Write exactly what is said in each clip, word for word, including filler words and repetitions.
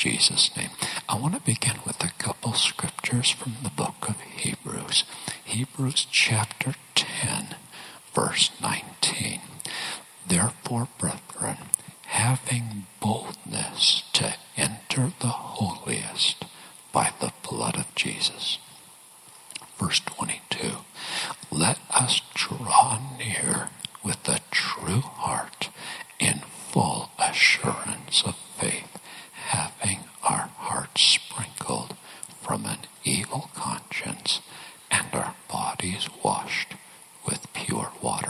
Jesus' name. I want to begin with a couple scriptures from the book of Hebrews. Hebrews chapter ten, verse nineteen. Therefore, brethren, having boldness to enter the holiest by the blood of Jesus. Verse twenty-two. Let us draw near with a true heart in full assurance of faith, having our hearts sprinkled from an evil conscience and our bodies washed with pure water.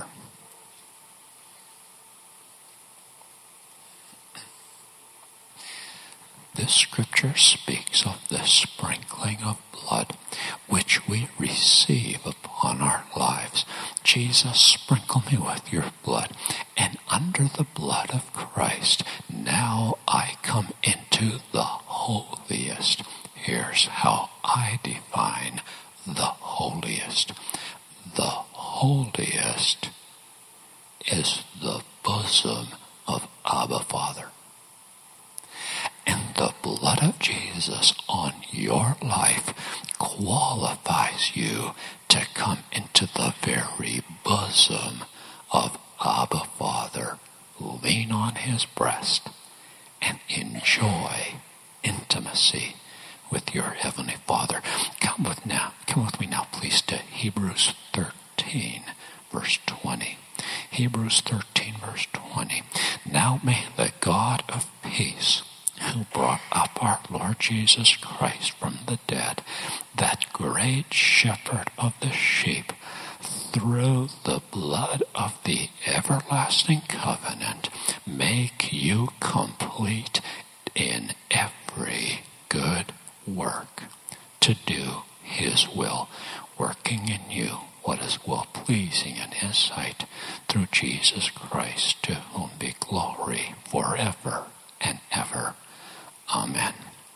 This scripture speaks of the sprinkling of blood which we receive upon our lives. Jesus, sprinkle me with your blood. And under the blood of Christ, now I come into the holiest. Here's how I define the holiest. The holiest is the bosom of Abba Father. And the blood of Jesus on your life qualifies you to come into the very bosom of Abba Father. Lean on his breast and enjoy intimacy with your Heavenly Father. Come with now, come with me now, please, to Hebrews thirteen, verse twenty. Hebrews thirteen, verse twenty. Now may the God of peace, who brought up our Lord Jesus Christ from the dead, that great shepherd of the sheep, through the blood of the everlasting covenant, make you complete in every good work, to do his will, working in you what is well-pleasing in his sight, through Jesus Christ, to whom be glory forever and ever. Amen.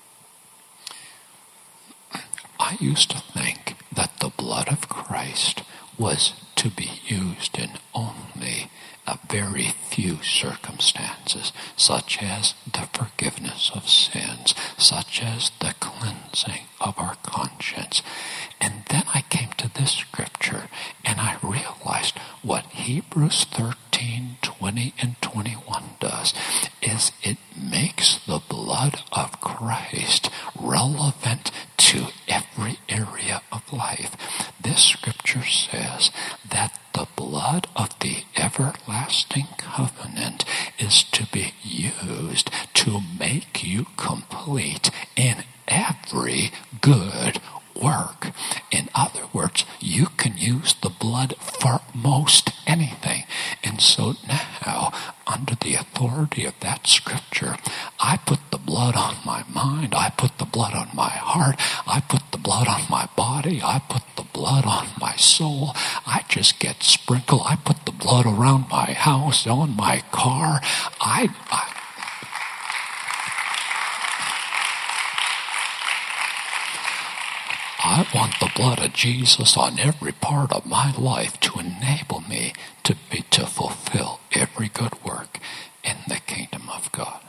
I used to think that the blood of Christ was to be used in only a very few circumstances, such as the forgiveness of sins, such as the cleansing of our conscience. And then I came to this scripture, and I realized what Hebrews thirteen, twenty, and twenty-one does is it makes the blood of Christ relevant to every area of life. This scripture says that the blood of the everlasting covenant is to be used to make you complete in every good work. In other words, you can use the blood for most anything. And so now, under the authority of that scripture, I put the blood on my mind, I put the blood on my heart, I put the blood on my body, I put the blood on my soul. I just get sprinkled. I put the blood around my house, on my car. I, I I want the blood of Jesus on every part of my life to enable me to be to fulfill every good work in the kingdom of God.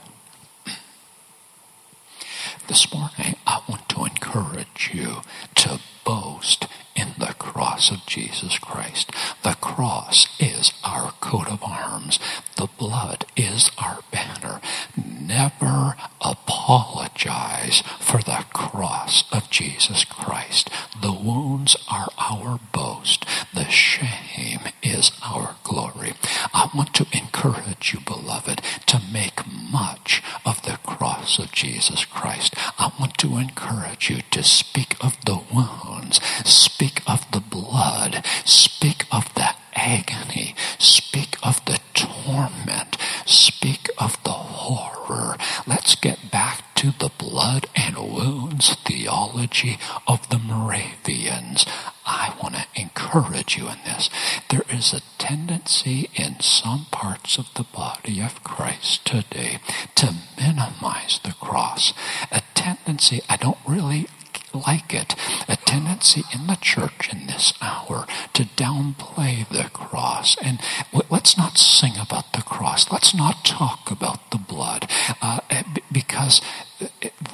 This morning, I want to encourage you to boast in the cross of Jesus Christ. The cross is our coat of arms. The blood is our banner. Never apologize for the cross of Jesus Christ. The wounds are our boast. The shame is our glory. I want to encourage you, beloved, to make much of the cross of Jesus Christ. I want to encourage you to speak of the wounds, speak of the blood, speak of the agony, speak of the torment, speak of the horror. Let's get back to the blood and wounds theology of the Moravians. I want to encourage you in this. There is a tendency in some parts of the body of Christ today to minimize the cross. A tendency, I don't really like it, a tendency in the church in this hour to downplay the cross. And let's not sing about the cross. Let's not talk about the blood, uh, because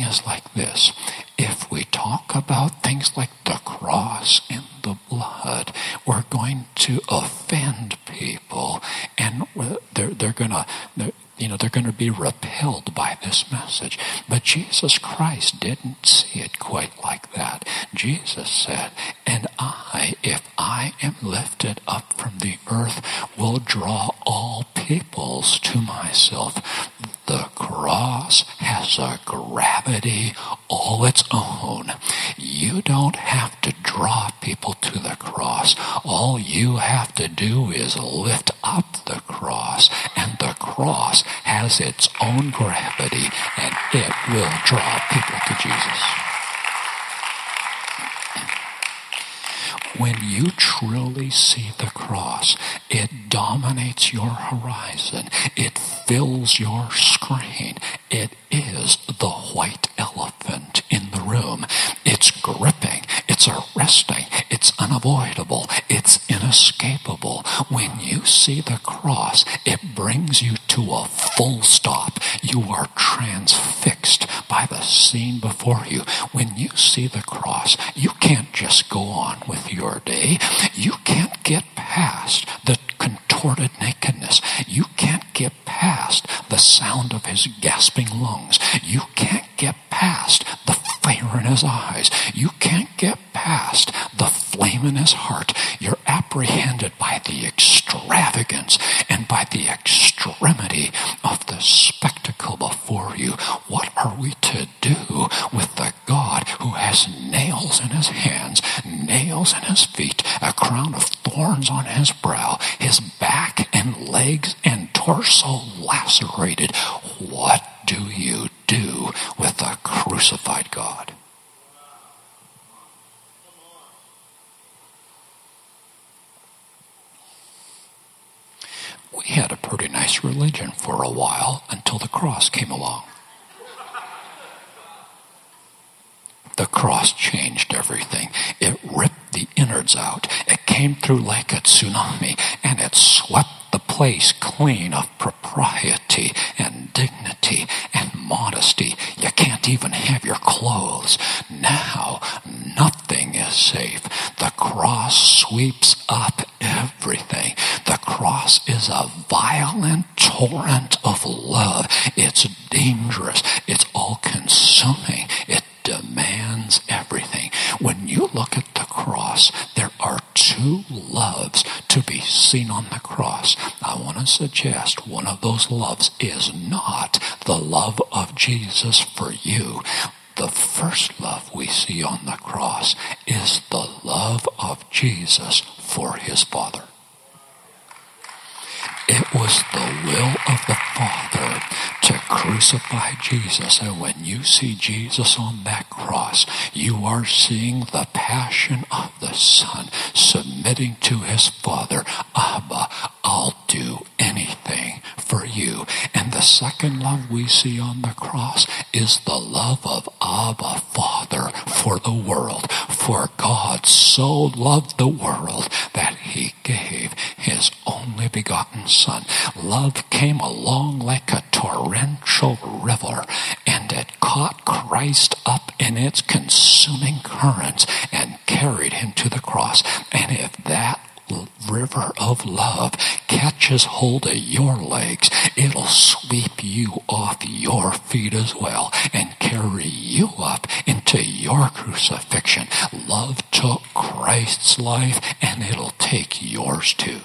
is like this. If we talk about things like the cross and the blood, we're going to offend people, and they're, they're going to... You know, they're going to be repelled by this message. But Jesus Christ didn't see it quite like that. Jesus said, and I, if I am lifted up from the earth, will draw all peoples to myself. The cross has a gravity all its own. You don't have to draw people to the cross. All you have to do is lift up the cross, and the cross has its own gravity, and it will draw people to Jesus. When you truly see the cross, it dominates your horizon. It fills your screen. It is the white elephant in the room. It's gripping. It's arresting. It's unavoidable. It's inescapable. When you see the cross, it brings you to a full stop. You are transfixed by the scene before you. When you see the cross, you can't just go on with your day. You can't get past the contorted nakedness. You can't get past the sound of his gasping lungs. You can't get past the fire in his eyes. You can't get past the flame in his heart. You're apprehended by the extravagance and by the extremity of the spectacle before you. What are we to do with the God who has nails in his hands, nails in his feet, a crown of thorns on his brow, his back and legs and torso lacerated? What do you do with the crucified God? We had a pretty nice religion for a while until the cross came along. The cross changed everything. It ripped the innards out. It came through like a tsunami, and it swept the place clean of propriety and dignity and modesty. You can't even have your clothes. Now, nothing is safe. The cross sweeps up everything. The cross is a violent torrent of love. It's dangerous. It's all-consuming. It demands everything. When you look at the cross, there are two loves to be seen on the cross. I want to suggest one of those loves is not the love of Jesus for you. The first love we see on the cross is the love of Jesus for his Father. It was the will of the Father to crucify Jesus. And when you see Jesus on that cross, you are seeing the passion of the Son submitting to his Father. Abba, I'll do anything for you. And the second love we see on the cross is the love of Abba, Father, for the world. For God so loved the world that he gave his only begotten Son. Love came along like a torrential river, and it caught Christ up in its consuming currents and carried him to the cross. And if that river of love catches hold of your legs, it'll sweep you off your feet as well and carry you up into your crucifixion. Love took Christ's life, and it'll take yours too.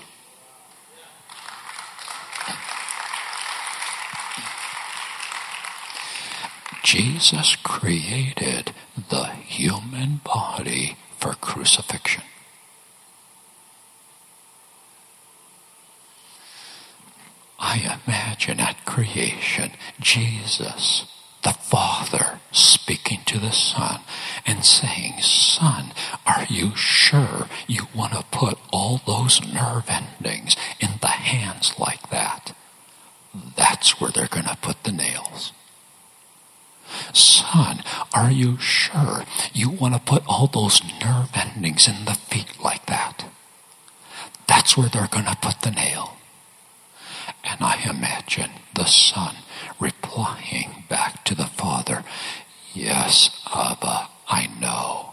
Jesus created the human body for crucifixion. I imagine at creation, Jesus, the Father, speaking to the Son and saying, Son, are you sure you want to put all those nerve endings in the hands like that? That's where they're going to put the nails. Son, are you sure you want to put all those nerve endings in the feet like that? That's where they're going to put the nail. And I imagine the Son replying back to the Father, Yes, Abba, I know.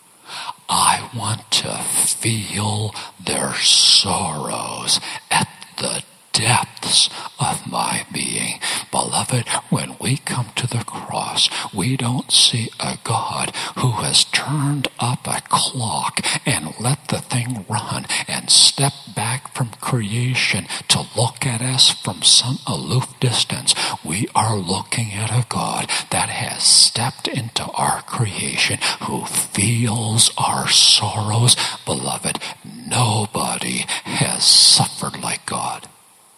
I want to feel their sorrows at the depths of my being. Beloved, when we come to the cross, we don't see a God who has turned up a clock and let the thing run and step back from creation to look at us from some aloof distance. We are looking at a God that has stepped into our creation, who feels our sorrows. Beloved, nobody has suffered like God.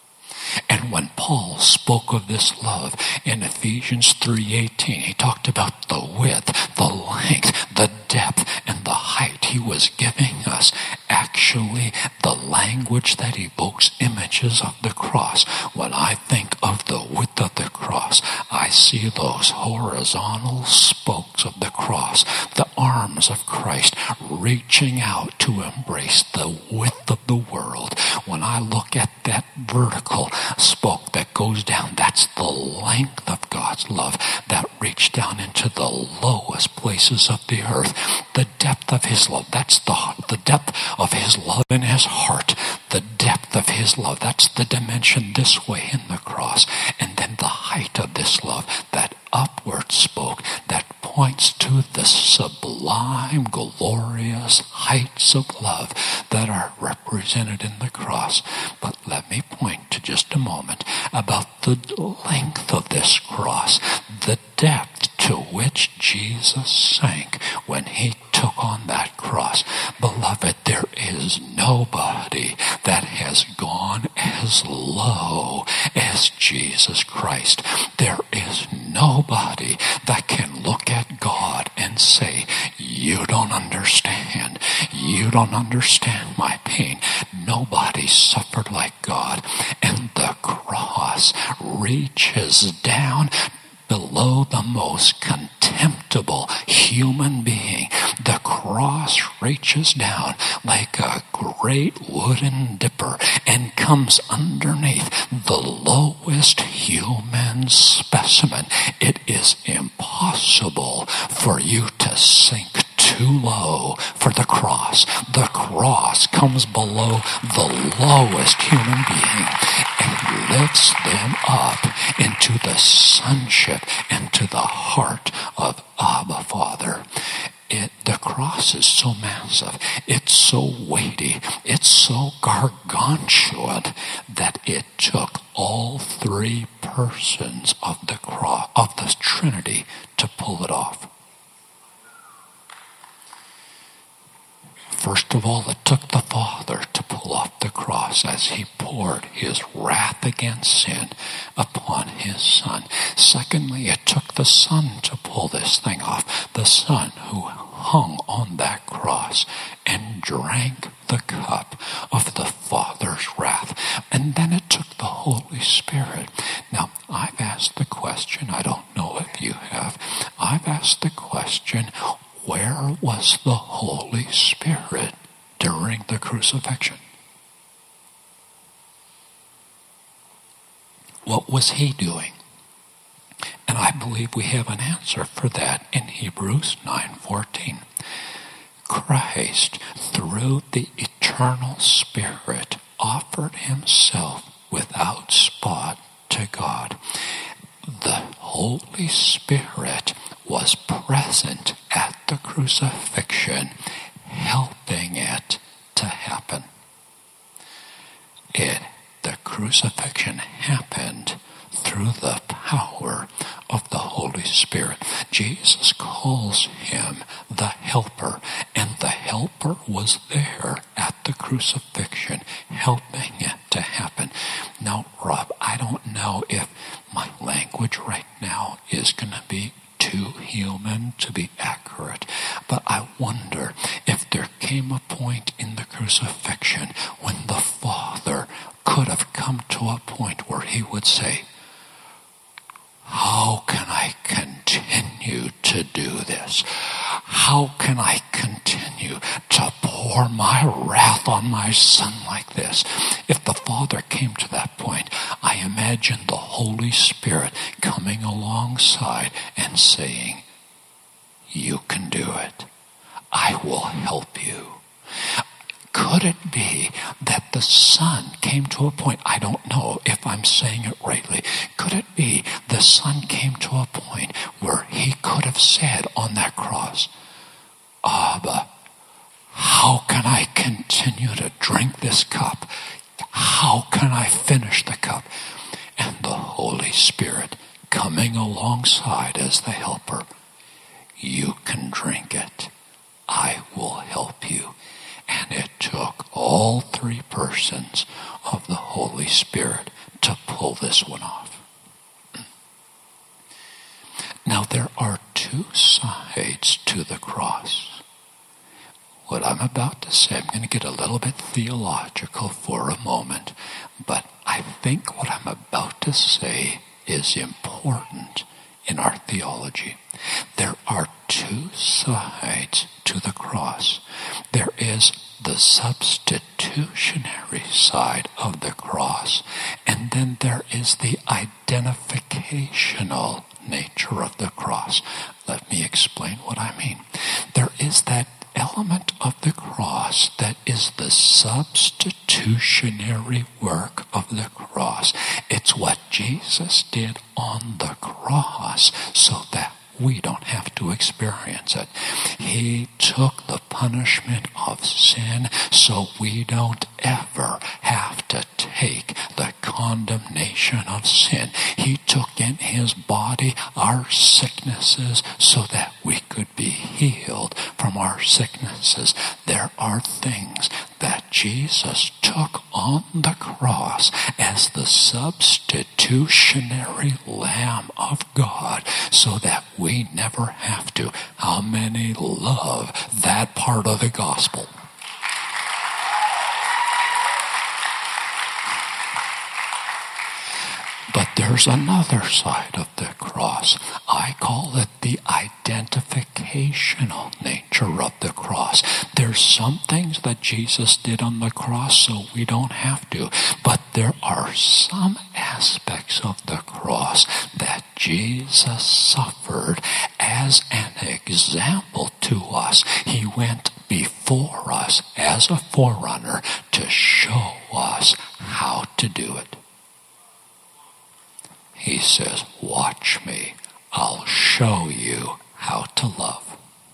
And when Paul spoke of this love in Ephesians three eighteen, he talked about the width, the length, the depth, and the height. He was giving us actually the language that evokes images of the cross. When I think of the width of the cross, I see those horizontal spokes of the cross, the arms of Christ reaching out to embrace the width of the world. When I look at that vertical spoke that goes down, that's the length of God's love that reached down into the lowest places of the earth. The depth of his love, that's the, the depth of his love in his heart. The depth of his love, that's the dimension this way in the cross. And then the height of this love, that upward spoke that points to the sublime, glorious heights of love that are represented in the cross. But let me point to just a moment about the length of this cross, the depth to which Jesus sank when he took on that cross. Beloved, there is nobody that has gone as low as Jesus Christ. There is nobody that can look at God and say, you don't understand. You don't understand my pain. Nobody suffered like God. And the cross reaches down below the most contemptible human being. The cross reaches down like a great wooden dipper and comes underneath the lowest human specimen. It is impossible for you to sink too low for the cross. The cross comes below the lowest human being and lifts them up into the sonship, into the heart of Abba Father. It, the cross is so massive, it's so weighty, it's so gargantuan that it took all three persons of the cross, of the Trinity, to pull it off. First of all, it took the Father to pull off the cross as he poured his wrath against sin upon his Son. Secondly, it took the Son to pull this thing off. The Son who hung on that cross and drank the cup of the Father's wrath. And then it took the Holy Spirit. Now, I've asked the question, I don't know if you have, I've asked the question, where was the Holy Spirit during the crucifixion? What was he doing? And I believe we have an answer for that in Hebrews nine fourteen. Christ, through the eternal Spirit, offered himself without spot to God. The Holy Spirit was present at the crucifixion, helping it to happen. It, the crucifixion happened through the power of the Holy Spirit. Jesus calls him the helper, and the helper was there at the crucifixion, helping it to happen. Now, Rob, I don't know if my language right now is going to be too human to be accurate, but I wonder if there came a point in the crucifixion when the Father could have come to a point where he would say, how can I continue to do this? How can I continue to pour my wrath on my Son like this? If the Father came to that point, I imagine the Holy Spirit coming alongside and saying, You can do it. I will help you. Could it be that the Son came to a point, I don't know if I'm saying it rightly, could it be the Son came to a point where he could have said on that cross, Abba, how can I continue to drink this cup? How can I finish the cup? And the Holy Spirit coming alongside as the helper, you can drink it. I will help you. And it took all three persons of the Holy Spirit to pull this one off. Now there are two sides to the cross. What I'm about to say, I'm going to get a little bit theological for a moment, but I think what I'm about to say is important in our theology. There are two sides to the cross. There is the substitutionary side of the cross, and then there is the identificational nature of the cross. Let me explain what I mean. There is that element of the cross that is the substitutionary work of the cross. It's what Jesus did on the cross so that we don't have to experience it. He took the punishment of sin so we don't ever have to take the condemnation of sin. He took in his body our sicknesses so that we could be healed from our sicknesses. There are things that Jesus took on the cross as the substitutionary Lamb of God so that we never have to. How many love that part of the gospel? But there's another side of the cross. I call it the identificational nature of the cross. There's some things that Jesus did on the cross so we don't have to. But there are some aspects of the cross that Jesus suffered as an example to us. He went before us as a forerunner to show us how to do it. He says, watch me. I'll show you how to love.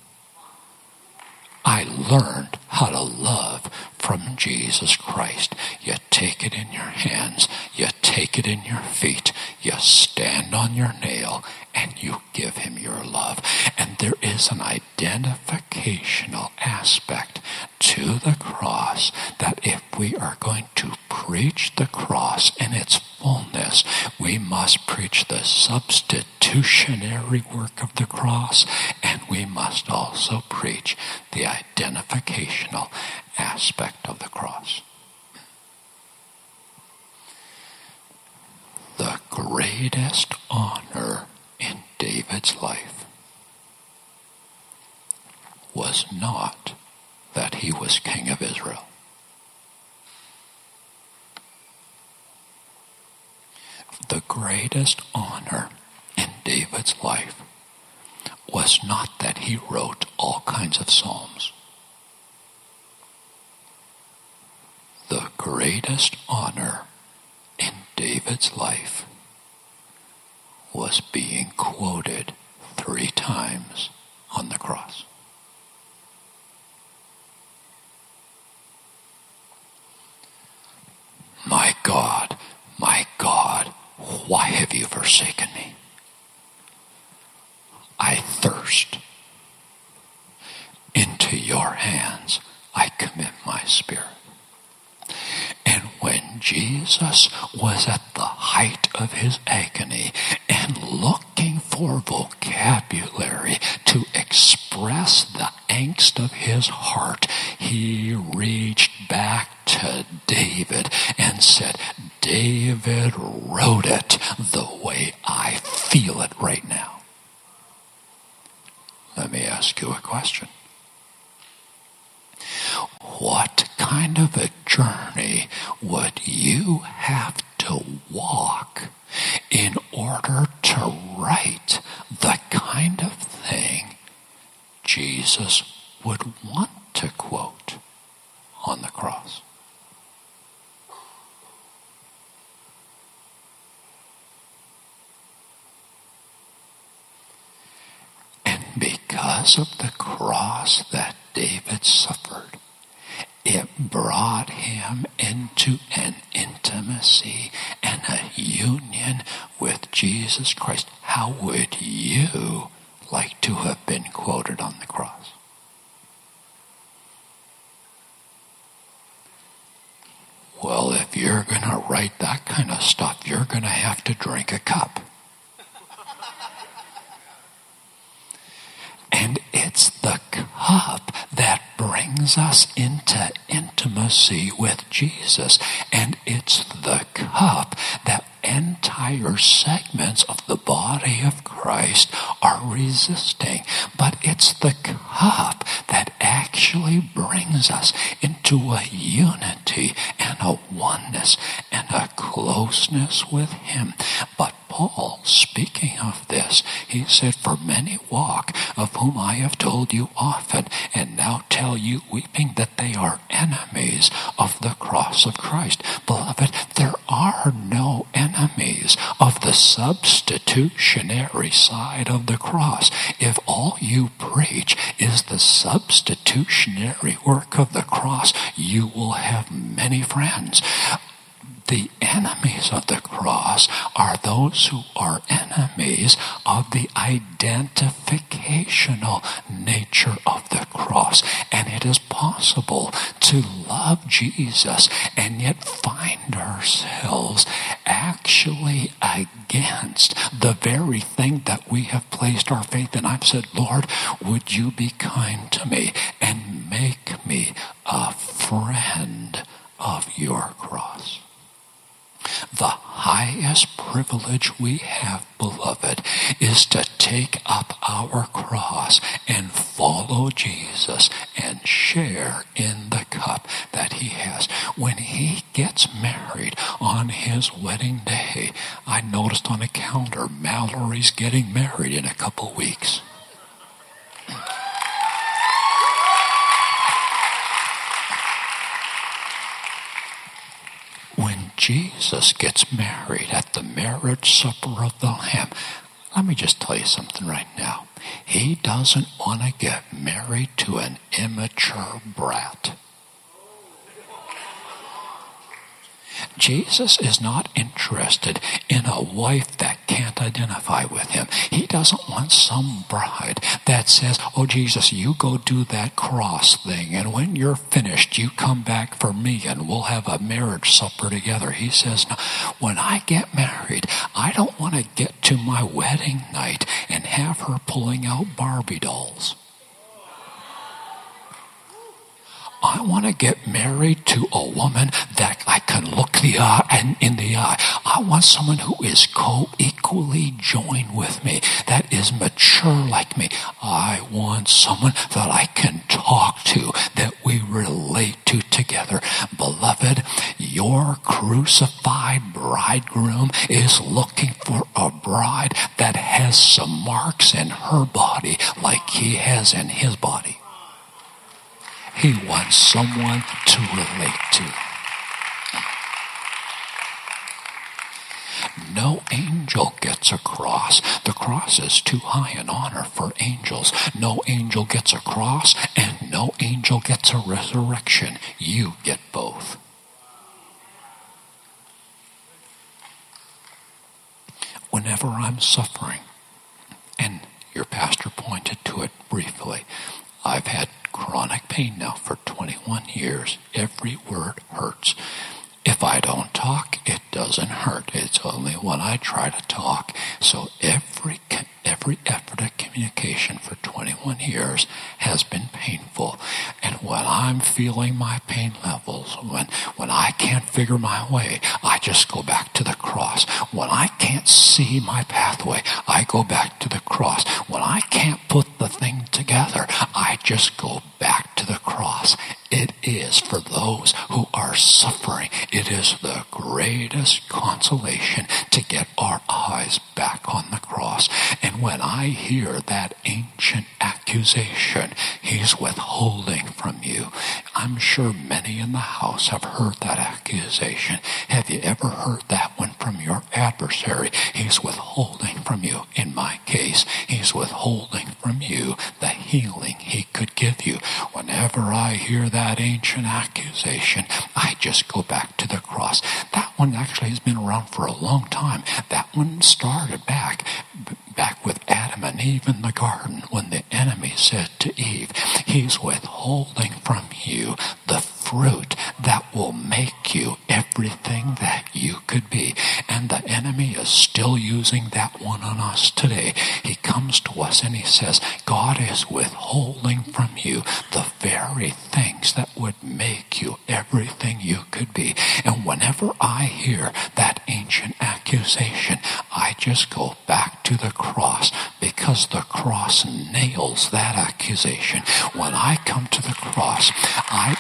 I learned how to love from Jesus Christ. You take it in your hands. You take it in your feet. You stand on your nail and you give him your love. And there is an identificational aspect to the cross that if we are going to preach the cross in its fullness, we must preach the substitutionary work of the cross, and we must also preach the identificational aspect of the cross. The greatest honor in David's life was not that he was king of Israel. The greatest honor in David's life was not that he wrote all kinds of psalms. The greatest honor in David's life was being quoted three times on the cross. My God, my God, why have you forsaken me? I thirst. Into your hands I commit my spirit. And when Jesus was at the height of his agony and looking for vocabulary to express the angst of his heart, he reached back to David and said, David wrote it the way I feel it right now. Let me ask you a question. What kind of a journey would you have to walk in order to write the kind of thing Jesus would want to quote on the cross. And because of the cross that David suffered, it brought him into an intimacy and a union with Jesus Christ. How would you like to have been quoted on the cross? Well, if you're going to write that kind of stuff, you're going to have to drink a cup. And it's the cup that brings us into intimacy with Jesus. And it's the cup that entire segments of the body of Christ are resisting. But it's the cup that actually brings us into a unity and a oneness and a closeness with Him. But Paul, speaking of this, he said, "For many walk, of whom I have told you often, and now tell you weeping, that they are enemies of the cross of Christ." Beloved, there are no enemies of the substitutionary side of the cross. If all you preach is the substitutionary work of the cross, you will have many friends. The enemies of the cross are those who are enemies of the identificational nature of the cross. And it is possible to love Jesus and yet find ourselves actually against the very thing that we have placed our faith in. I've said, "Lord, would you be kind to me and make me a friend of your cross?" The highest privilege we have, beloved, is to take up our cross and follow Jesus and share in the cup that He has. When He gets married on His wedding day, I noticed on a calendar, Mallory's getting married in a couple weeks. When Jesus gets married at the marriage supper of the Lamb, let me just tell you something right now. He doesn't want to get married to an immature brat. Jesus is not interested in a wife that can't identify with Him. He doesn't want some bride that says, "Oh, Jesus, you go do that cross thing, and when you're finished, you come back for me, and we'll have a marriage supper together." He says, "No, when I get married, I don't want to get to my wedding night and have her pulling out Barbie dolls. I want to get married to a woman that I can look the eye and in the eye. I want someone who is co-equally joined with me, that is mature like me. I want someone that I can talk to, that we relate to together." Beloved, your crucified bridegroom is looking for a bride that has some marks in her body like He has in His body. He wants someone to relate to. No angel gets a cross. The cross is too high an honor for angels. No angel gets a cross, and no angel gets a resurrection. You get both. Whenever I'm suffering, and your pastor pointed to it briefly, I've had chronic pain now for twenty-one years. Every word hurts. If I don't talk, it doesn't hurt. It's only when I try to talk. So every every effort at communication for twenty-one years has been painful. And when I'm feeling my pain levels, when, when I can't figure my way, I just go back to the cross. When I can't see my pathway, I go back to the cross. When I can't put the thing together, I just go back to the cross. It is for those who are suffering, it is the greatest consolation to get our eyes back on the cross. And when I hear that ancient accusation accusation he's withholding from you. I'm sure many in the house have heard that accusation. Have you ever heard that one from your adversary? He's withholding from you. In my case, he's withholding from you the healing he could give you. Whenever I hear that ancient accusation, I just go back to the cross. That one actually has been around for a long time. That one started back, back with Adam and Eve in the garden when the enemy said to Eve, he's withholding from you the fruit that will make you everything that you could be. And the enemy is still using that one on us today. He comes to us and he says, God is withholding from you the very things that would make you everything you could be. And whenever I hear that ancient accusation, I just go back to the cross, because the cross nails that accusation. When I come to the cross, I...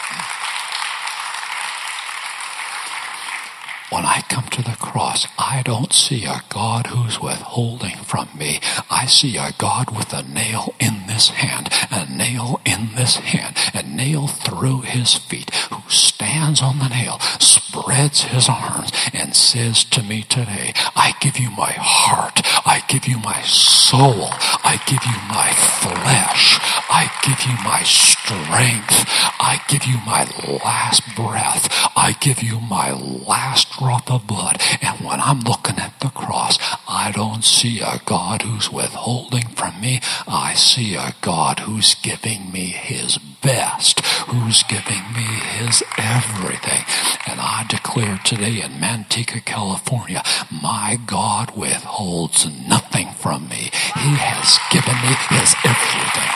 When I come to the cross, I don't see a God who's withholding from me. I see a God with a nail in this hand, a nail in this hand, a nail through his feet, who stands on the nail, spreads his arms, and says to me today, I give you my heart, I give you my soul, I give you my flesh, I give you my strength, I give you my last breath, I give you my last drop of blood. And when I'm looking at the cross, I don't see a God who's withholding from me. I see a God who's giving me his best, who's giving me his everything. And I declare today in Manteca, California, my God withholds nothing from me. He has given me his everything.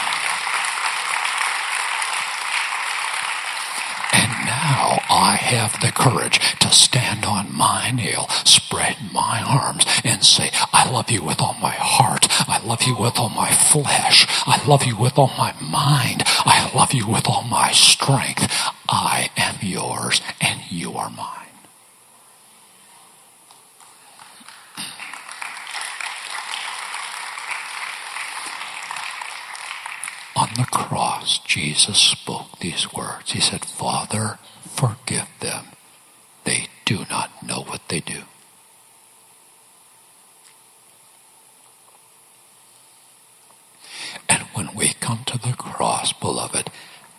And now I have the courage to stand on my nail, spread my arms, and say, I love you with all my heart. I love you with all my flesh. I love you with all my mind. I love you with all my strength. I am yours, and you are mine. On the cross, Jesus spoke these words. He said, Father, forgive them. They do not know what they do. And when we come to the cross, beloved,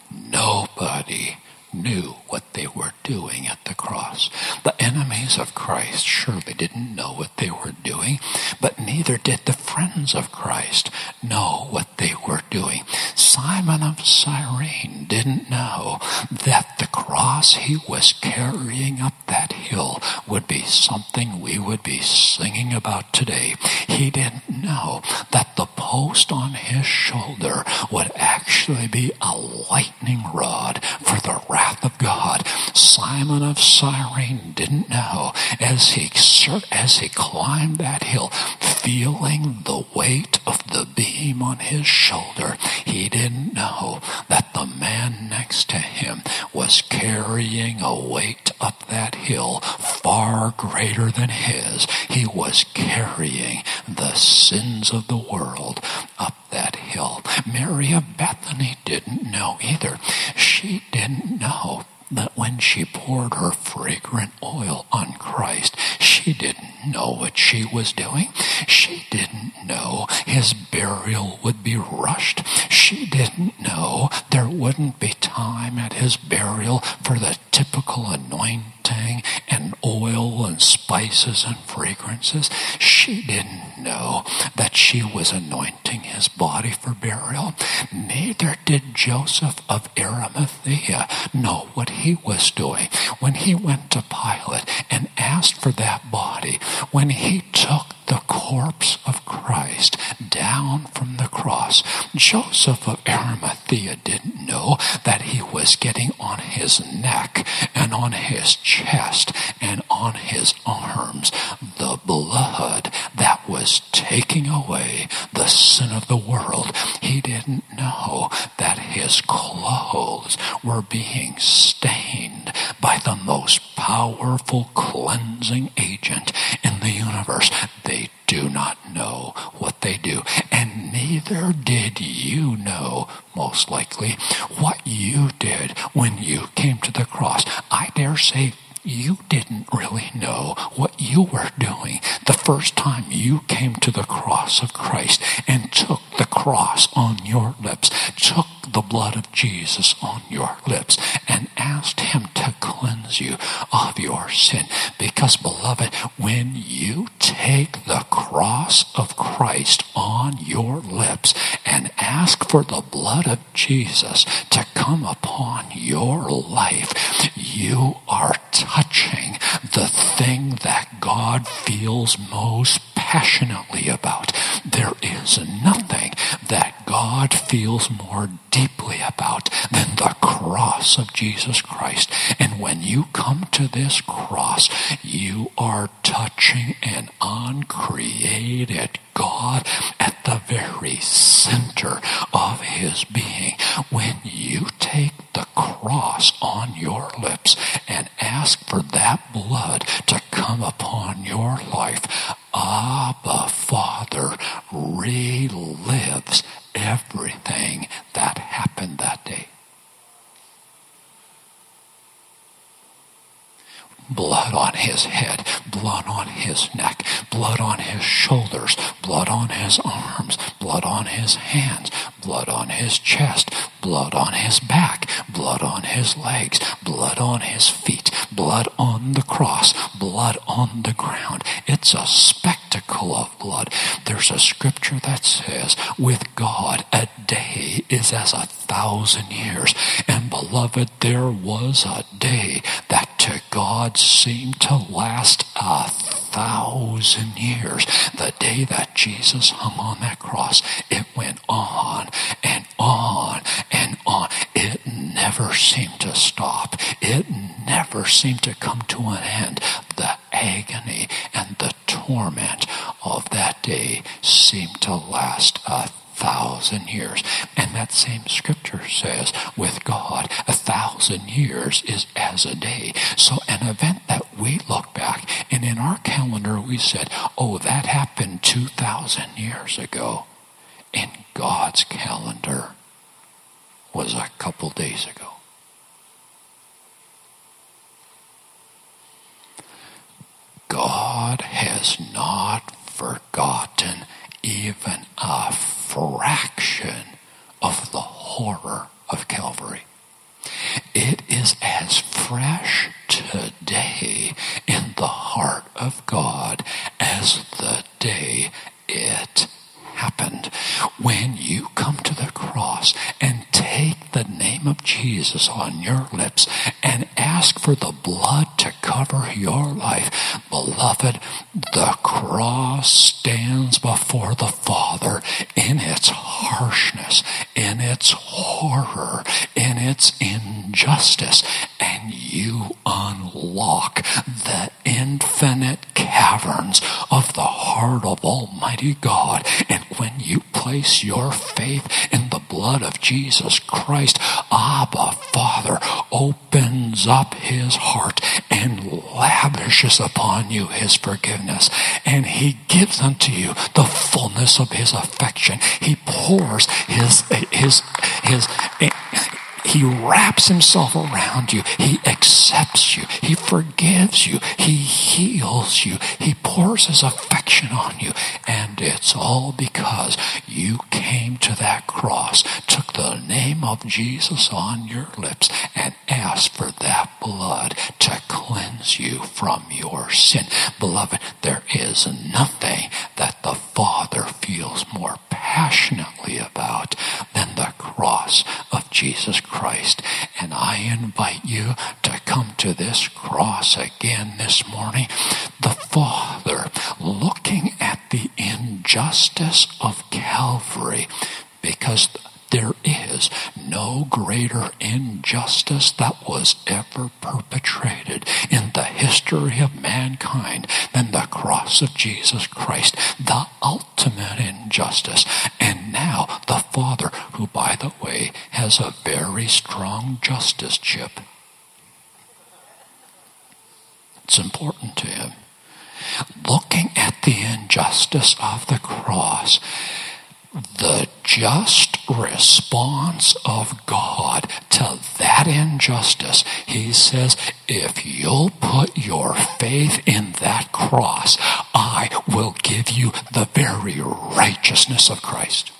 nobody knew what they were doing at the cross. The enemies of Christ surely didn't know what they were doing, but neither did the friends of Christ know what they were doing. Simon of Cyrene didn't know that the cross he was carrying up that hill would be something we would be singing about today. He didn't know that the post on his shoulder would actually be a lightning rod for the wrath of God. Simon of Cyrene didn't know as he as he climbed that hill, feeling the weight of the beam on his shoulder, he didn't know that the man next to him was carrying a weight up that hill far greater than his. He was carrying the sins of the world up that hill. Mary of Bethany didn't know either. She didn't know that when she poured her fragrant oil on Christ, she didn't know what she was doing. She didn't know his burial would be rushed. She didn't know there wouldn't be time at his burial for the typical anointing and oil and spices and fragrances. She didn't know that she was anointing his body for burial. Neither did Joseph of Arimathea know what he was doing when he went to Pilate and asked for that body. When he took the corpse of Christ down from the cross, Joseph of Arimathea didn't know that he was getting on his neck and on his chest and on his arms the blood that was taking away the sin of the world. He didn't know that his clothes were being stained by the most powerful cleansing agent in the universe. They do not know what they do. And neither neither did you know, most likely, what you did when you came to the cross. I dare say you didn't really know what you were doing the first time you came to the cross of Christ and took the cross on your lips, took the blood of Jesus on your lips, and asked him to cleanse you of your sin. Because, beloved, when you take the cross of Christ on your lips and ask for the blood of Jesus to come upon your life, you are touching the thing that God feels most passionately about. There is nothing that God feels more deeply about than the cross of Jesus Christ. And when you come to this cross, you are touching an uncreated God at the very center of his being. When you take the cross on your lips and ask for that blood to come upon your life, Abba Father relives everything that happened that day. Blood on his head, blood on his neck, blood on his shoulders, blood on his arms, blood on his hands, blood on his chest, blood on his back, blood on his legs, blood on his feet, blood on the cross, blood on the ground. It's a spectacle of blood. There's a scripture that says, with God, a day is as a thousand years. And beloved, there was a day that to God seemed to last a thousand years. The day that Jesus hung on that cross, it went on and on and on. It never seemed to stop. It never seemed to come to an end. The agony and the torment of that day seemed to last a thousand years. And that same scripture says, with God, a thousand years is as a day. So an event that we look back, and in our calendar we said, oh, that happened two thousand years ago. In God's calendar was a couple days ago. God has not forgotten even a fraction of the horror of Calvary. It is as fresh today in the heart of God as the day it happened. When you come to the cross and take the name of Jesus on your lips and ask for the blood to cover your life, beloved, the cross stands before the Father in its harshness, in its horror, in its injustice, and you unlock the infinite caverns of the heart of Almighty God. And when you place your faith in the blood of Jesus Christ, Abba Father opens up his heart and lavishes upon you his forgiveness. And he gives unto you the fullness of his affection. He pours his, his, his, his He wraps himself around you. He accepts you. He forgives you. He heals you. He pours his affection on you. And it's all because you came to that cross, took the name of Jesus on your lips, and asked for that blood to cleanse you from your sin. Beloved, there is nothing that the Father feels more passionately about than the cross of Jesus Christ. And I invite you to come to this cross again this morning. The Father, looking at the injustice of Calvary, because there is no greater injustice that was ever perpetrated in the history of mankind than the cross of Jesus Christ, the ultimate injustice. And now the Father, who, by the way, has a very strong justice chip. It's important to him. Looking at the injustice of the cross, the just response of God to that injustice. He says, if you'll put your faith in that cross, I will give you the very righteousness of Christ.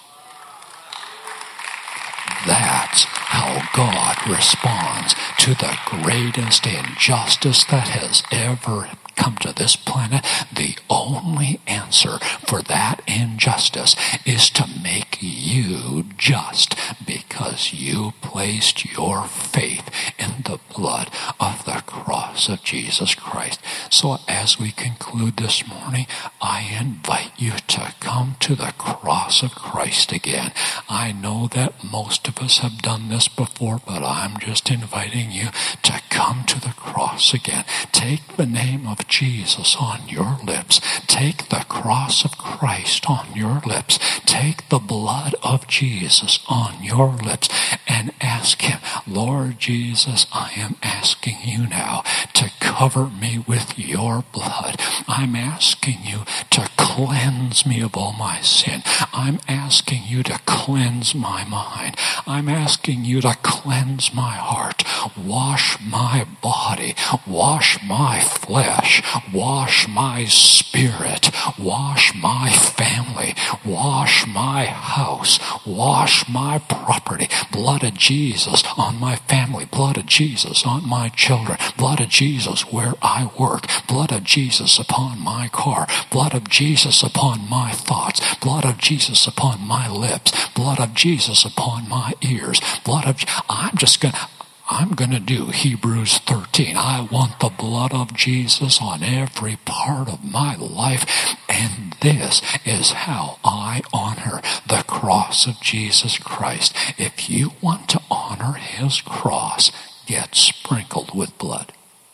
That's how God responds to the greatest injustice that has ever come to this planet. The only answer for that injustice is to make you just, because you placed your faith in the blood of the cross of Jesus Christ. So as we conclude this morning, I invite you to come to the cross of Christ again. I know that most of us have done this before, but I'm just inviting you to come to the cross again. Take the name of Jesus on your lips. Take the cross of Christ on your lips. Take the blood of Jesus on your lips and ask him, Lord Jesus, I am asking you now to cover me with your blood. I'm asking you to cleanse me of all my sin. I'm asking you to cleanse my mind. I'm asking you to cleanse my heart. Wash my body. Wash my flesh. Wash my spirit. Wash my family. Wash my house. Wash my property. Blood of Jesus on my family. Blood of Jesus on my children. Blood of Jesus where I work. Blood of Jesus upon my car. Blood of Jesus upon my thoughts. Blood of Jesus upon my lips. Blood of Jesus upon my ears. Blood of... I'm just going to... I'm going to do Hebrews thirteen. I want the blood of Jesus on every part of my life. And this is how I honor the cross of Jesus Christ. If you want to honor his cross, get sprinkled with blood.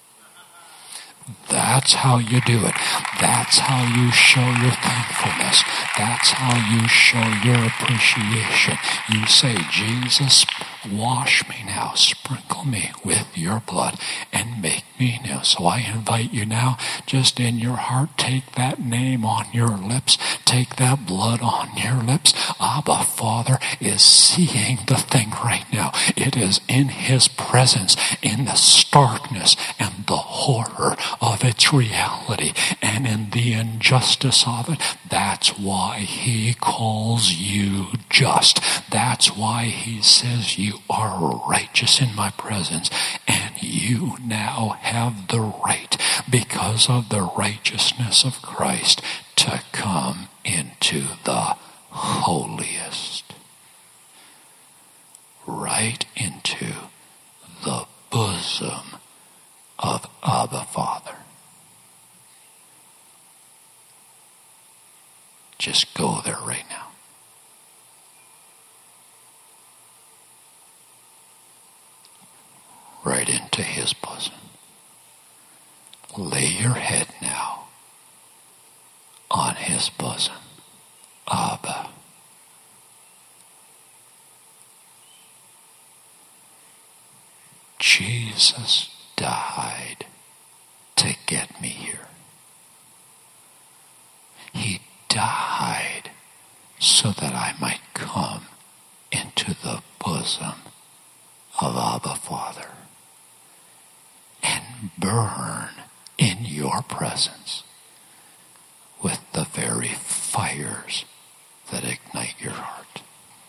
That's how you do it. That's how you show your thankfulness. That's how you show your appreciation. You say, Jesus, wash me now, sprinkle me with your blood, and make me new. So I invite you now, just in your heart, take that name on your lips, take that blood on your lips. Abba, Father is seeing the thing right now. It is in his presence, in the starkness and the horror of its reality, and in the injustice of it. That's why he calls you just. That's why he says you are righteous in my presence, and you now have the right, because of the righteousness of Christ, to come into the holiest, right into the bosom of Abba Father. Just go there right now. Right into his bosom. Lay your head now on his bosom. Abba. Jesus died to get me here. He died so that I might come into the bosom of Abba Father and burn in your presence with the very fires that ignite your heart.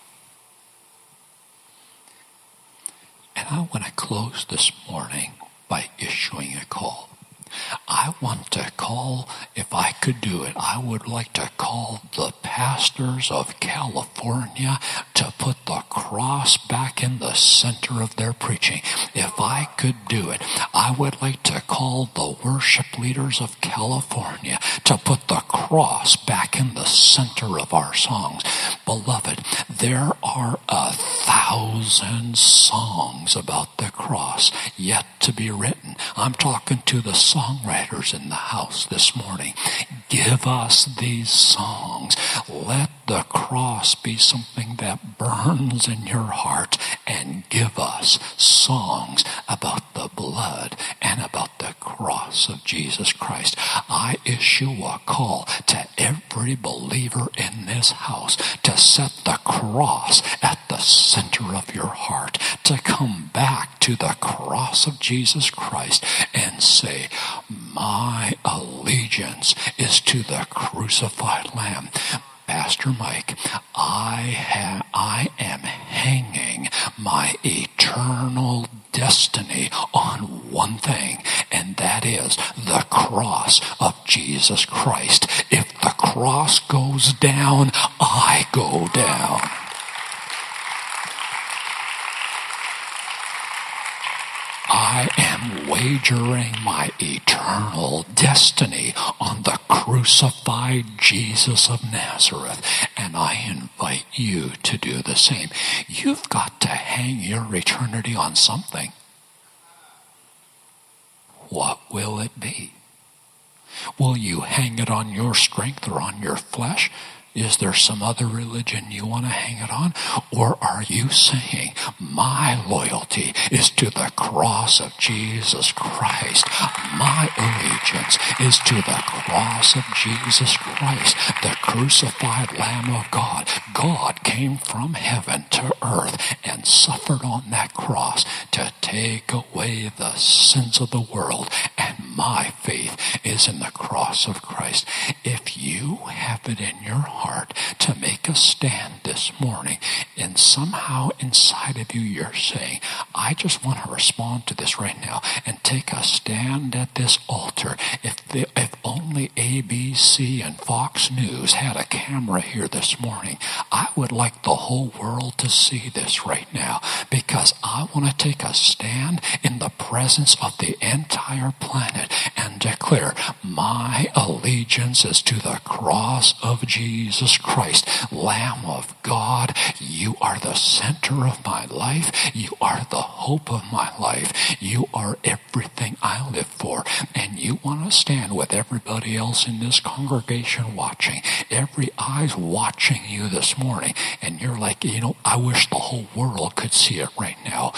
And I want to close this morning by issuing a call. I want to call, if I could do it, I would like to call the pastors of California to put the cross back in the center of their preaching. If I could do it, I would like to call the worship leaders of California to put the cross back in the center of our songs. Beloved, there are a thousand songs about the cross yet to be written. I'm talking to the songwriters in the house this morning. Give us these songs. Let the cross be something that burns in your heart, and give us songs about the blood and about the cross of Jesus Christ. I issue a call to every believer in this house to set the cross at the center of your heart, to come back to the cross of Jesus Christ and say, my allegiance is to the crucified Lamb. Pastor Mike, I ha- I am hanging my eternal destiny on one thing, and that is the cross of Jesus Christ. If the cross goes down, I go down. I am wagering my eternal destiny on the crucified Jesus of Nazareth, and I invite you to do the same. You've got to hang your eternity on something. What will it be? Will you hang it on your strength or on your flesh? Is there some other religion you want to hang it on? Or are you saying, my loyalty is to the cross of Jesus Christ. My allegiance is to the cross of Jesus Christ, the crucified Lamb of God. God came from heaven to earth and suffered on that cross to take away the sins of the world. And my faith is in the cross of Christ. If you have it in your heart to make a stand this morning, and somehow inside of you you're saying, I just want to respond to this right now and take a stand at this altar. If the, if only A B C and Fox News had a camera here this morning, I would like the whole world to see this right now, because I want to take a stand in the presence of the entire planet and declare my allegiance is to the cross of Jesus Christ, Lamb of God. You are the center of my life. You are the hope of my life. You are everything I live for. And you want to stand with everybody else in this congregation watching. Every eye's watching you this morning. And you're like, you know, I wish the whole world could see it right now.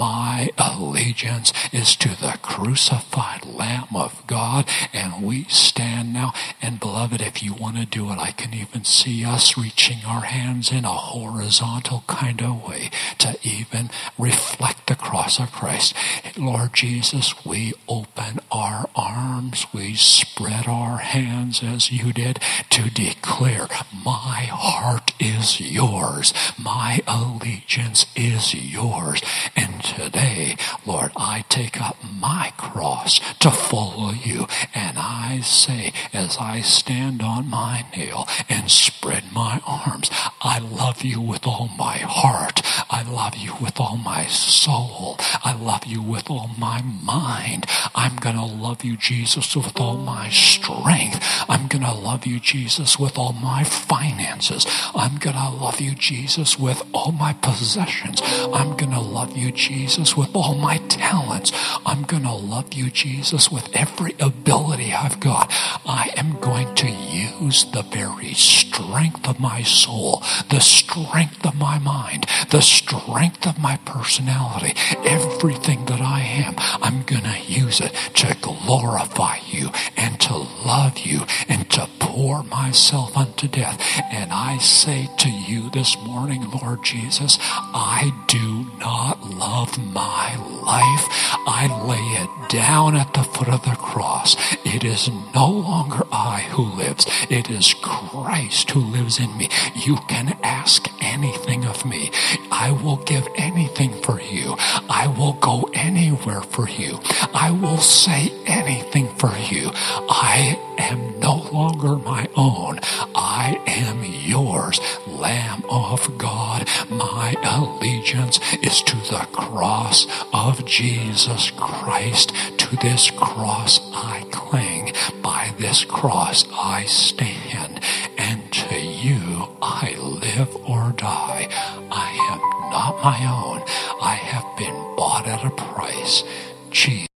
My allegiance is to the crucified Lamb of God. And we stand now. And beloved, if you want to do it, I can even see us reaching our hands in a horizontal kind of way to even reflect the cross of Christ. Lord Jesus, we open our arms, we spread our hands as you did to declare, my heart is yours, my allegiance is yours. And today, Lord, I take up my cross to follow you, and I say, as I stand on my nail and spread my arms, I love you with all my heart. I love you with all my soul. I love you with all my mind. I'm going to love you, Jesus, with all my strength. I'm going to love you, Jesus, with all my finances. I'm going to love you, Jesus, with all my possessions. I'm going to love you, Jesus, with all my talents. I'm going to love you, Jesus, with every ability I've got. I am going to use the very strength of my soul, the strength of my mind, the strength of my personality, everything that I am. I'm going to use it to glorify you and to love you and to pour myself unto death. And I say to you this morning, Lord Jesus, I do not love my life. I lay it down at the foot of the cross. It is no longer I who lives. It is Christ who lives in me. You can ask anything of me. I will give anything for you. I will go anywhere for you. I will say anything for you. I am no longer my own. I am yours, Lamb of God. My allegiance is to the cross of Jesus Christ. To this cross I cling. By this cross I stand. And to you I live or die. I am not my own. I have been bought at a price. Jesus.